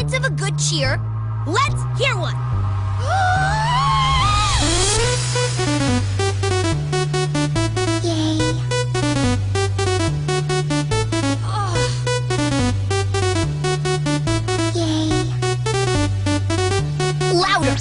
minutes of a good cheer. Let's hear one. Yay. Yay. Louder.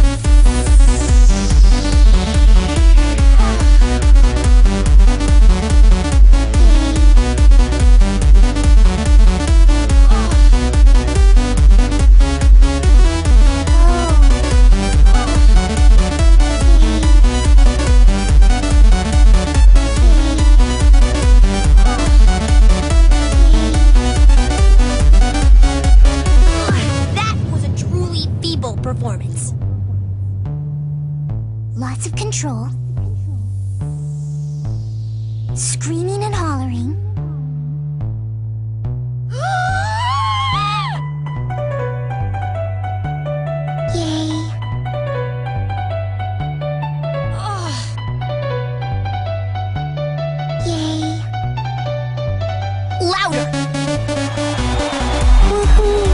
Performance. Lots of control. Screaming and hollering. Yay. Yay. Louder. Woohoo.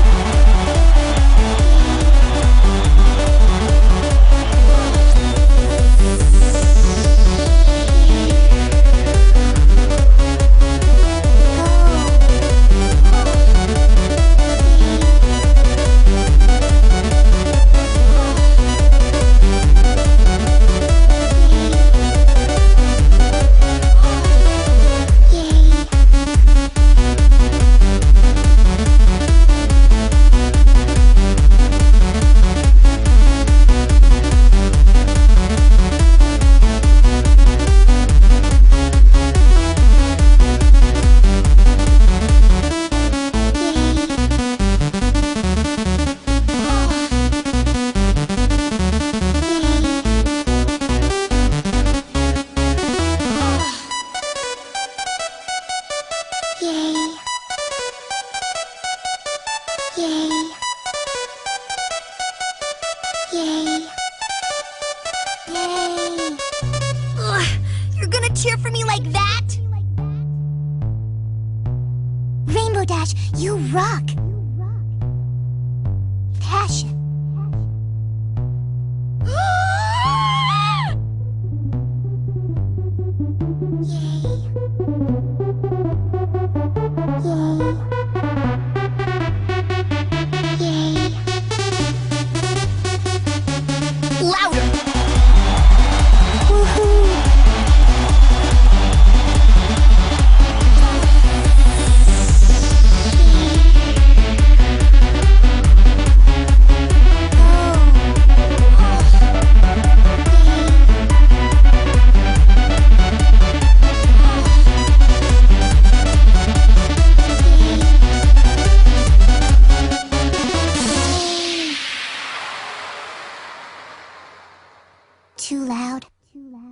Yay. Yay. Yay. Yay. Ugh, you're gonna cheer for me like that? Rainbow Dash, you rock. Passion. Yay. Yay. Yay. Louder. Woohoo. Too loud.